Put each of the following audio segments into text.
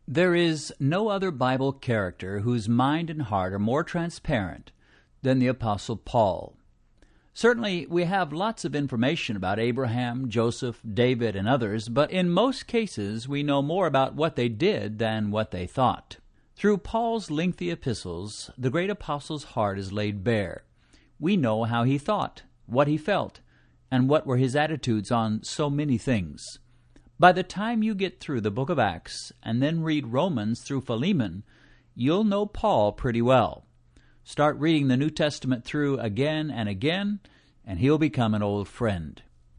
There is no other Bible character whose mind and heart are more transparent than the Apostle Paul. Certainly, we have lots of information about Abraham, Joseph, David, and others, but in most cases we know more about what they did than what they thought. Through Paul's lengthy epistles, the great apostle's heart is laid bare. We know how he thought, what he felt, and what were his attitudes on so many things. By the time you get through the book of Acts and then read Romans through Philemon, you'll know Paul pretty well. Start reading the New Testament through again and again, and he'll become an old friend.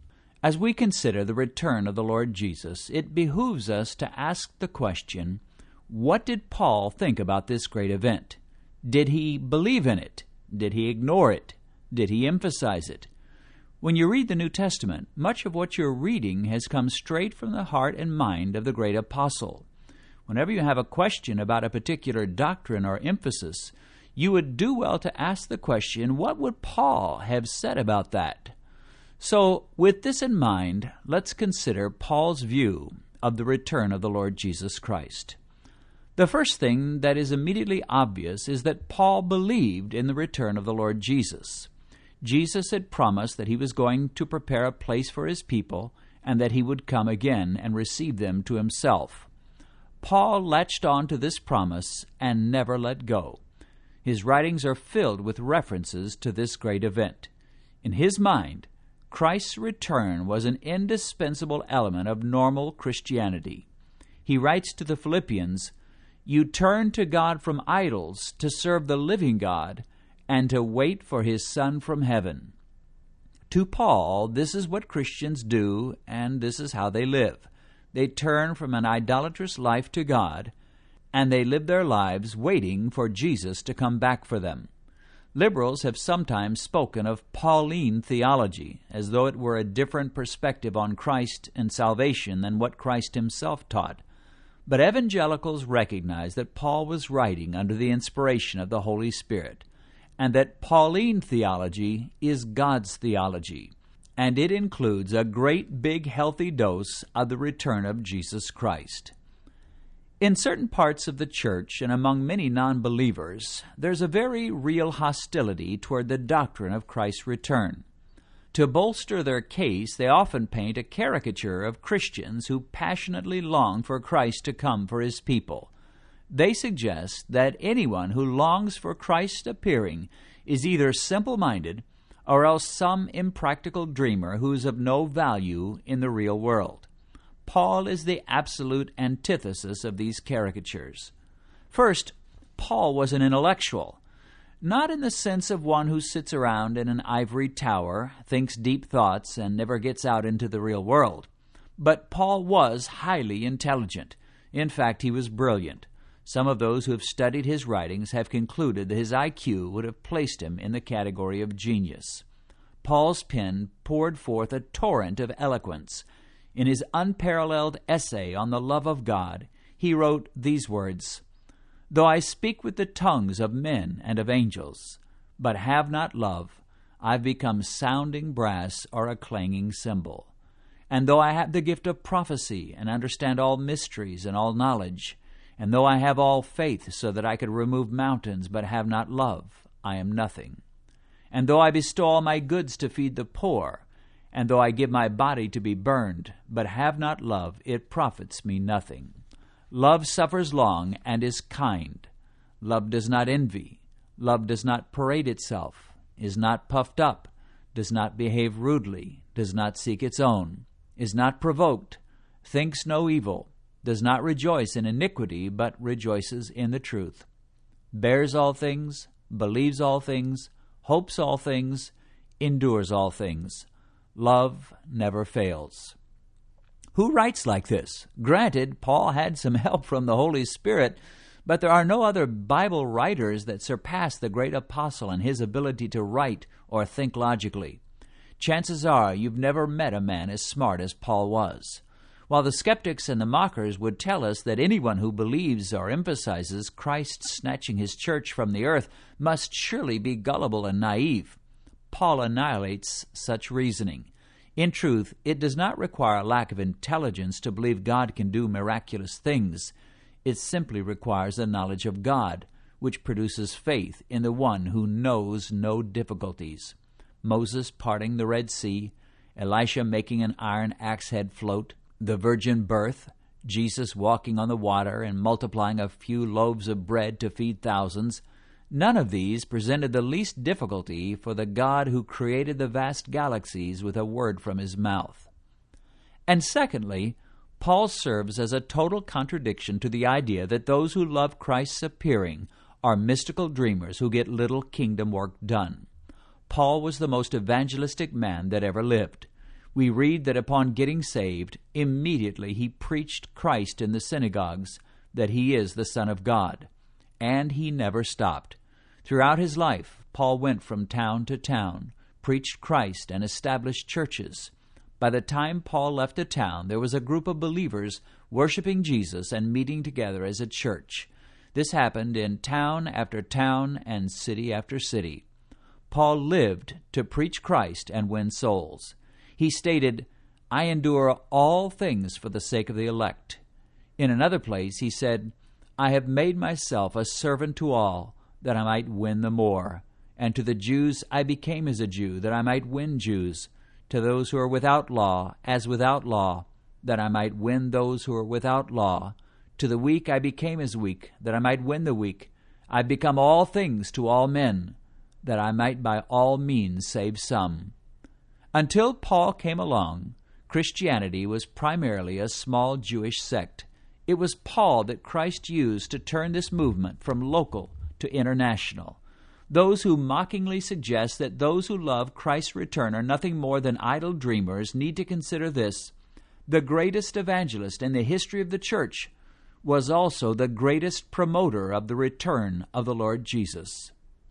As we consider the return of the Lord Jesus, it behooves us to ask the question, what did Paul think about this great event? Did he believe in it? Did he ignore it? Did he emphasize it? When you read the New Testament, much of what you're reading has come straight from the heart and mind of the great apostle. Whenever you have a question about a particular doctrine or emphasis, you would do well to ask the question, what would Paul have said about that? So, with this in mind, let's consider Paul's view of the return of the Lord Jesus Christ. The first thing that is immediately obvious is that Paul believed in the return of the Lord Jesus. Jesus had promised that he was going to prepare a place for his people and that he would come again and receive them to himself. Paul latched on to this promise and never let go. His writings are filled with references to this great event. In his mind, Christ's return was an indispensable element of normal Christianity. He writes to the Philippians, "You turn to God from idols to serve the living God and to wait for his Son from heaven." To Paul, this is what Christians do, and this is how they live. They turn from an idolatrous life to God, and they live their lives waiting for Jesus to come back for them. Liberals have sometimes spoken of Pauline theology, as though it were a different perspective on Christ and salvation than what Christ himself taught. But evangelicals recognize that Paul was writing under the inspiration of the Holy Spirit, and that Pauline theology is God's theology, and it includes a great big healthy dose of the return of Jesus Christ. In certain parts of the church and among many non-believers, there's a very real hostility toward the doctrine of Christ's return. To bolster their case, they often paint a caricature of Christians who passionately long for Christ to come for his people. They suggest that anyone who longs for Christ's appearing is either simple-minded or else some impractical dreamer who is of no value in the real world. Paul is the absolute antithesis of these caricatures. First, Paul was an intellectual, not in the sense of one who sits around in an ivory tower, thinks deep thoughts, and never gets out into the real world. But Paul was highly intelligent. In fact, he was brilliant. Some of those who have studied his writings have concluded that his IQ would have placed him in the category of genius. Paul's pen poured forth a torrent of eloquence. In his unparalleled essay on the love of God, he wrote these words, "Though I speak with the tongues of men and of angels, but have not love, I've become sounding brass or a clanging cymbal. And though I have the gift of prophecy and understand all mysteries and all knowledge, and though I have all faith so that I could remove mountains but have not love, I am nothing. And though I bestow all my goods to feed the poor, and though I give my body to be burned, but have not love, it profits me nothing. Love suffers long and is kind. Love does not envy. Love does not parade itself, is not puffed up, does not behave rudely, does not seek its own, is not provoked, thinks no evil, does not rejoice in iniquity, but rejoices in the truth, bears all things, believes all things, hopes all things, endures all things. Love never fails." Who writes like this? Granted, Paul had some help from the Holy Spirit, but there are no other Bible writers that surpass the great apostle in his ability to write or think logically. Chances are you've never met a man as smart as Paul was. While the skeptics and the mockers would tell us that anyone who believes or emphasizes Christ snatching his church from the earth must surely be gullible and naive, Paul annihilates such reasoning. In truth, it does not require a lack of intelligence to believe God can do miraculous things. It simply requires a knowledge of God, which produces faith in the one who knows no difficulties. Moses parting the Red Sea, Elisha making an iron axe head float, the virgin birth, Jesus walking on the water and multiplying a few loaves of bread to feed thousands, none of these presented the least difficulty for the God who created the vast galaxies with a word from his mouth. And secondly, Paul serves as a total contradiction to the idea that those who love Christ's appearing are mystical dreamers who get little kingdom work done. Paul was the most evangelistic man that ever lived. We read that upon getting saved, immediately he preached Christ in the synagogues, that he is the Son of God. And he never stopped. Throughout his life, Paul went from town to town, preached Christ, and established churches. By the time Paul left a town, there was a group of believers worshiping Jesus and meeting together as a church. This happened in town after town and city after city. Paul lived to preach Christ and win souls. He stated, "I endure all things for the sake of the elect." In another place he said, "I have made myself a servant to all, that I might win the more. And to the Jews I became as a Jew, that I might win Jews. To those who are without law, as without law, that I might win those who are without law. To the weak I became as weak, that I might win the weak. I become all things to all men, that I might by all means save some." Until Paul came along, Christianity was primarily a small Jewish sect. It was Paul that Christ used to turn this movement from local to international. Those who mockingly suggest that those who love Christ's return are nothing more than idle dreamers need to consider this: the greatest evangelist in the history of the church was also the greatest promoter of the return of the Lord Jesus.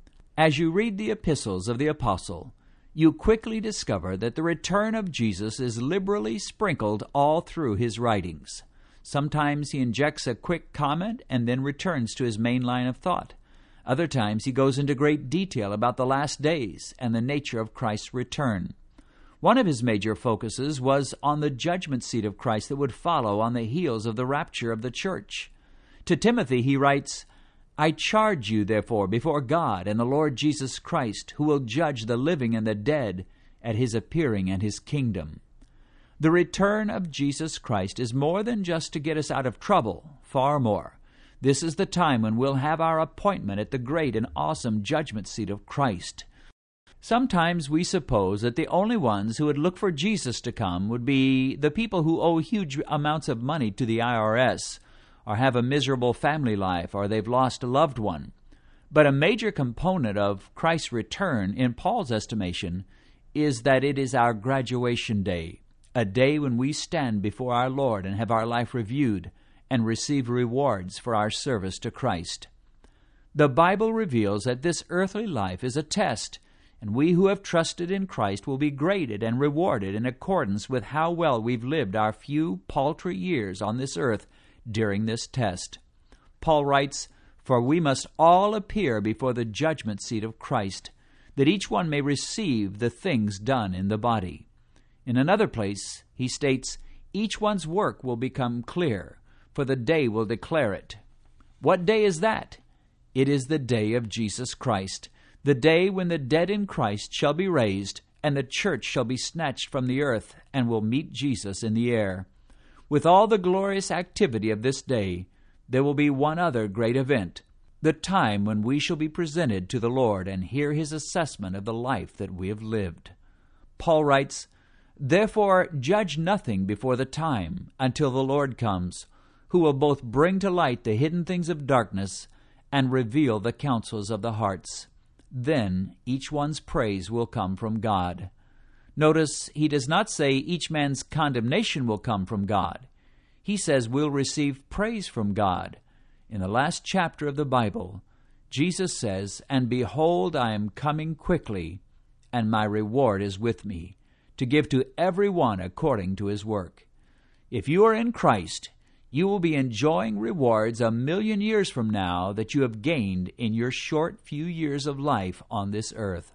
As you read the epistles of the apostle, you quickly discover that the return of Jesus is liberally sprinkled all through his writings. Sometimes he injects a quick comment and then returns to his main line of thought. Other times he goes into great detail about the last days and the nature of Christ's return. One of his major focuses was on the judgment seat of Christ that would follow on the heels of the rapture of the church. To Timothy he writes, "I charge you, therefore, before God and the Lord Jesus Christ, who will judge the living and the dead at his appearing and his kingdom." The return of Jesus Christ is more than just to get us out of trouble, far more. This is the time when we'll have our appointment at the great and awesome judgment seat of Christ. Sometimes we suppose that the only ones who would look for Jesus to come would be the people who owe huge amounts of money to the IRS, or have a miserable family life, or they've lost a loved one. But a major component of Christ's return, in Paul's estimation, is that it is our graduation day, a day when we stand before our Lord and have our life reviewed and receive rewards for our service to Christ. The Bible reveals that this earthly life is a test, and we who have trusted in Christ will be graded and rewarded in accordance with how well we've lived our few paltry years on this earth during this test. Paul writes, "For we must all appear before the judgment seat of Christ, that each one may receive the things done in the body." In another place, he states, "Each one's work will become clear, for the day will declare it." What day is that? It is the day of Jesus Christ, the day when the dead in Christ shall be raised, and the church shall be snatched from the earth and will meet Jesus in the air. With all the glorious activity of this day, there will be one other great event, the time when we shall be presented to the Lord and hear his assessment of the life that we have lived. Paul writes, "Therefore judge nothing before the time, until the Lord comes, who will both bring to light the hidden things of darkness and reveal the counsels of the hearts. Then each one's praise will come from God." Notice he does not say each man's condemnation will come from God. He says we'll receive praise from God. In the last chapter of the Bible, Jesus says, "And behold, I am coming quickly, and my reward is with me, to give to every one according to his work." If you are in Christ, you will be enjoying rewards 1,000,000 years from now that you have gained in your short few years of life on this earth.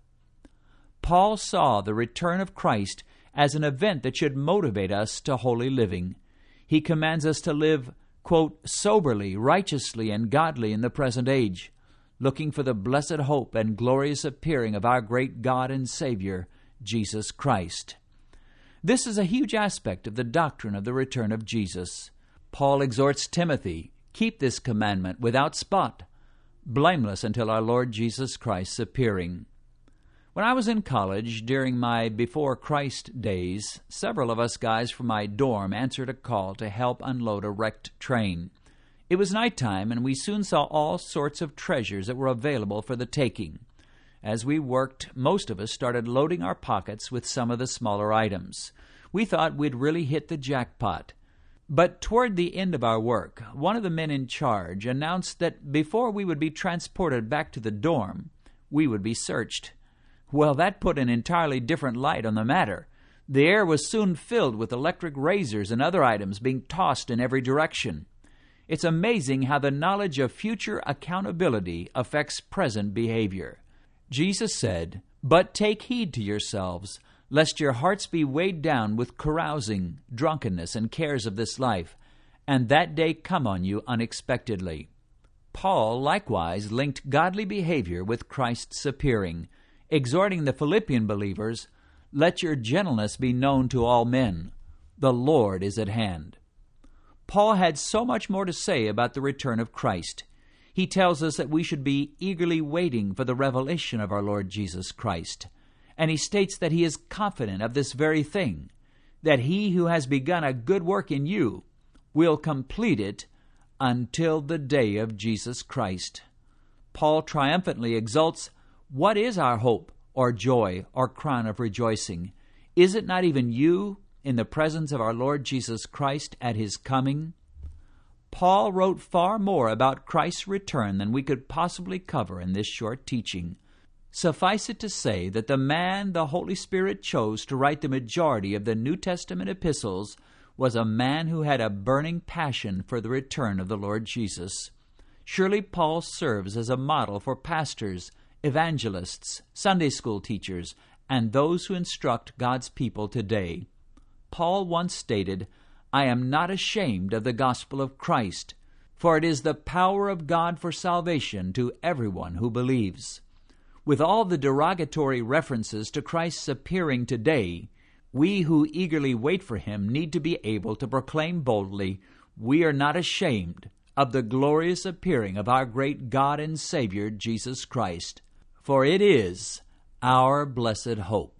Paul saw the return of Christ as an event that should motivate us to holy living. He commands us to live quote, soberly, righteously, and godly in the present age, looking for the blessed hope and glorious appearing of our great God and Savior, Jesus Christ. This is a huge aspect of the doctrine of the return of Jesus. Paul exhorts Timothy, keep this commandment without spot, blameless until our Lord Jesus Christ's appearing. When I was in college, during my before Christ days, several of us guys from my dorm answered a call to help unload a wrecked train. It was nighttime, and we soon saw all sorts of treasures that were available for the taking. As we worked, most of us started loading our pockets with some of the smaller items. We thought we'd really hit the jackpot. But toward the end of our work, one of the men in charge announced that before we would be transported back to the dorm, we would be searched. Well, that put an entirely different light on the matter. The air was soon filled with electric razors and other items being tossed in every direction. It's amazing how the knowledge of future accountability affects present behavior. Jesus said, "But take heed to yourselves, lest your hearts be weighed down with carousing, drunkenness, and cares of this life, and that day come on you unexpectedly." Paul likewise linked godly behavior with Christ's appearing, exhorting the Philippian believers, "Let your gentleness be known to all men. The Lord is at hand." Paul had so much more to say about the return of Christ. He tells us that we should be eagerly waiting for the revelation of our Lord Jesus Christ. And he states that he is confident of this very thing, that he who has begun a good work in you will complete it until the day of Jesus Christ. Paul triumphantly exults, what is our hope or joy or crown of rejoicing? Is it not even you in the presence of our Lord Jesus Christ at his coming? Paul wrote far more about Christ's return than we could possibly cover in this short teaching. Suffice it to say that the man the Holy Spirit chose to write the majority of the New Testament epistles was a man who had a burning passion for the return of the Lord Jesus. Surely Paul serves as a model for pastors, evangelists, Sunday school teachers, and those who instruct God's people today. Paul once stated, "I am not ashamed of the gospel of Christ, for it is the power of God for salvation to everyone who believes." With all the derogatory references to Christ's appearing today, we who eagerly wait for him need to be able to proclaim boldly, "We are not ashamed of the glorious appearing of our great God and Savior, Jesus Christ, for it is our blessed hope."